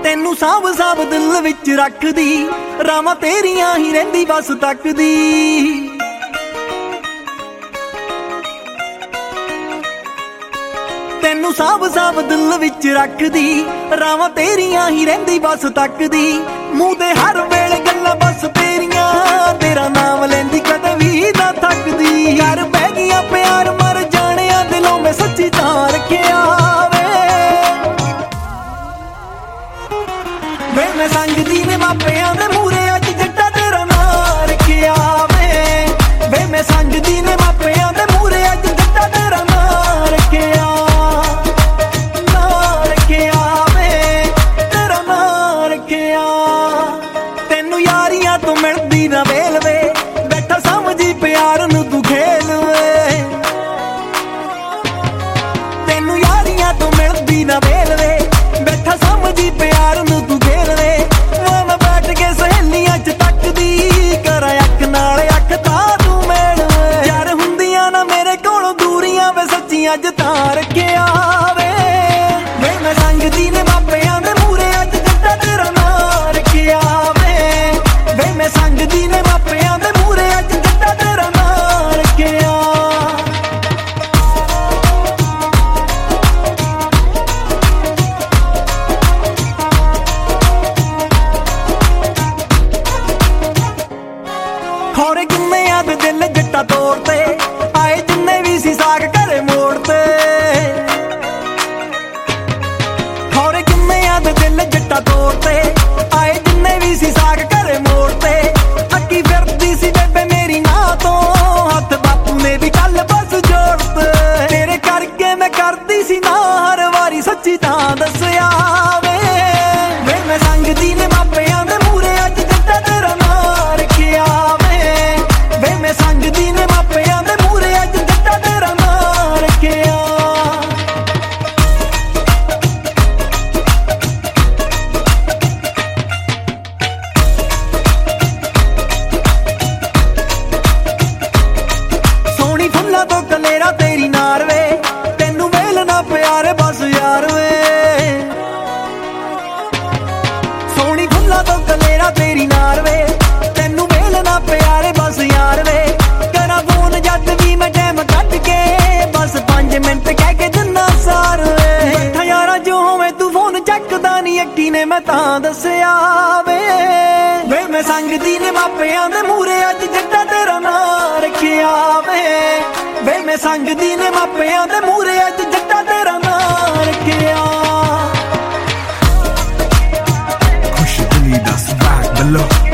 ਤੈਨੂੰ ਸਾਂਭ ਸਾਂਭ ਦਿਲ ਵਿੱਚ ਰੱਖਦੀ, ਰਾਵਾਂ ਤੇਰੀਆਂ ਹੀ ਰਹਿੰਦੀ ਬਸ ਤੱਕਦੀ। ਤੈਨੂੰ ਸਾਂਭ ਸਾਂਭ ਦਿਲ ਵਿੱਚ ਰੱਖਦੀ, ਰਾਵਾਂ ਤੇਰੀਆਂ ਹੀ ਰਹਿੰਦੀ ਬਸ ਤੱਕਦੀ। ਮੂੰਹ ਤੇ ਹਰ ਵੇਲੇ ਗੱਲਾਂ ਬਸ ਤੇਰੀਆਂ, ਤੇਰਾ ਨਾਮ ਲੈਂਦੀ ਕਦੇ ਵੀ ਨਾ ਥੱਕਦੀ। ਯਾਰ ਬਹਿ ਗਿਆ ਪਿਆਰ ਮਰ ਜਾਣਿਆ ਦਿਲੋਂ ਮੈਂ ਸੱਚੀ ਤਾਂ ਰੱਖਿਆ ਵੇ ਮੈਂ ਸੰਗਦੀ ਨੇ ਮਾਪਿਆਂ ਦੇ ਮੂਹਰੇ ਅੱਜ ਜੱਟਾ ਤੇਰਾ ਨਾਂ ਰੱਖਿਆ ਵੇ ਮੈਂ ਸੰਗਦੀ ਨੇ ਮਾਪਿਆਂ ਦੇ ਮੂਹਰੇ ਅੱਜ ਜੱਟਾ ਤੇਰਾ ਨਾਂ ਰੱਖਿਆ ਤੇਰਾ ਨਾਂ ਰੱਖਿਆ। ਤੈਨੂੰ ਯਾਰੀਆਂ ਤੋਂ ਮਿਲਦੀ ਨਾ ਵੇਲ ਵੇ, ਬੈਠਾ ਸਮਝੀ ਪਿਆਰ ਨੂੰ ਤੂੰ ਖੇਲ ਵੇ। ਤੈਨੂੰ ਯਾਰੀਆਂ ਤੋਂ ਮਿਲਦੀ ਨਾ ਵੇਲ ਵੇ, ਬੈਠਾ ਸਮਝੀ ਪਿਆਰ ਨੂੰ ਤੂੰ ਖੇਲ ਵੇ। ਮੈਂ ਬੈਠ ਕੇ ਸਹੇਲੀਆਂ ਚ ਤੱਕਦੀ, ਕਰਾਂ ਅੱਖ ਨਾਲ ਅੱਖ ਤਾਂ ਤੂੰ ਮੇਲ ਵੇ। ਯਾਰ ਹੁੰਦੀਆਂ ਨਾ ਮੇਰੇ ਕੋਲੋਂ ਦੂਰੀਆਂ ਵੇ, ਸੱਚੀਆਂ ਅੱਜ ਤਾਂ ਰੱਖਿਆ ਵੇ ਮੈਂ ਸੰਗਦੀ ਨੇ ਮਾਪਿਆਂ ਦੇ ਮੂਹਰੇ ਅੱਜ ਜੱਟਾ ਤੇਰਾ ਨਾਂ ਰੱਖਿਆ ਵੇ ਮੈਂ ਸੰਗਦੀ ਨੇ ਮਾਪਿਆਂ ਦੇ ਮੂਹਰੇ ਅੱਜ ਜੱਟਾ ਤੇਰਾ ਨਾਂ ਰੱਖਿਆ। ਖੌਰੇ ਕਿੰਨਿਆਂ ਦੇ ਦਿਲ ਜੱਟਾ ਤੋੜ ਤੇ ਆਏ, ਜਿੰਨੇ ਵੀ ਸੀ ਸਾਗ ਘਰੇ ਮੋੜ ਤੇ। ਖੌਰੇ ਕਿੰਨਿਆਂ ਦੇ ਦਿਲ ਜੱਟਾ ਤੋੜ ਤੇ ਆਏ, ਜਿੰਨੇ ਵੀ ਸੀ ਸਾਗ ਘਰੇ ਮੋੜ ਤੇ। ਅੱਕੀ ਫਿਰਦੀ ਸੀ ਬੇਬੇ ਮੇਰੀ ਨਾਂ ਤੋਂ, ਹੱਥ ਬਾਪੂ ਨੇ ਵੀ ਕੱਲ ਬਸ ਜੋੜ ਤੇ। ਤੇਰੇ ਕਰਕੇ ਮੈਂ ਕਰਦੀ ਸੀ ਨਾ ਹਰ ਵਾਰੀ, ਸੱਚੀ ਤਾਂ ਦੱਸਿਆ ਵੇ ਮੈਂ ਸੰਗਦੀ ਨੇ ਮਾਪਿਆਂ ਦੇ ਮੂਹਰੇ ਅੱਜ ਜੱਟਾ ਤੇਰਾ ਨਾਂ ਰੱਖਿਆ ਵੇ ਮੈਂ ਸੰਗਦੀ ਨੇ ਮਾਪਿਆਂ ਦੇ ਮੂਹਰੇ ਅੱਜ ਜੱਟਾ ਤੇਰਾ ਨਾਂ ਰੱਖਿਆ। ਸੋਹਣੀ ਫੁੱਲਾਂ ਤੋਂ ਕਲੇਰਾ ਤੇਰੀ ਨਾਰ ਵੇ, ਤੈਨੂੰ ਵੇਲ ਨਾ ਪਿਆਰ ਬਸ ਯਾਰ ਵੇ। ਸੋਹਣੀ ਫੁੱਲਾਂ ਤੋਂ ਕਲੇਰਾ ਤੇਰੀ ਨਾਰ ਵੇ, ਤੈਨੂੰ ਵੇਲ ਨਾ ਪਿਆਰੇ ਬਸ ਯਾਰ ਵੇ। ਕਰਾਂ ਫੋਨ ਜਦ ਵੀ ਮੈਂ ਟਾਈਮ ਕੱਢ ਕੇ, ਬਸ 5 ਮਿੰਟ ਕਹਿ ਕੇ ਦਿਨਾ ਸਾਰ ਵੇ। ਬੈਠਾ ਯਾਰਾ ਜੋ ਹੋਵੇ ਤੂੰ ਫੋਨ ਚੱਕਦਾ ਨੀ, ਅੱਕੀ ਨੇ ਮੈਂ ਤਾਂ ਦੱਸਿਆ ਵੇ ਮੈਂ ਸੰਗਦੀ ਨੇ ਮਾਪਿਆਂ ਦੇ ਮੂਹਰੇ ਅੱਜ ਜੱਟਾ ਤੇਰਾ ਨਾਂ ਰੱਖਿਆ ਵੇ ਮੈਂ ਸੰਗਦੀ ਨੇ ਮਾਪਿਆਂ ਦੇ ਮੂਹਰੇ ਅੱਜ ਜੱਟਾ ਤੇਰਾ ਨਾਂ ਰੱਖਿਆ। ਖੁਸ਼ ਦਿਲੀ ਦਾ ਸਵਾਗ ਬਲੋ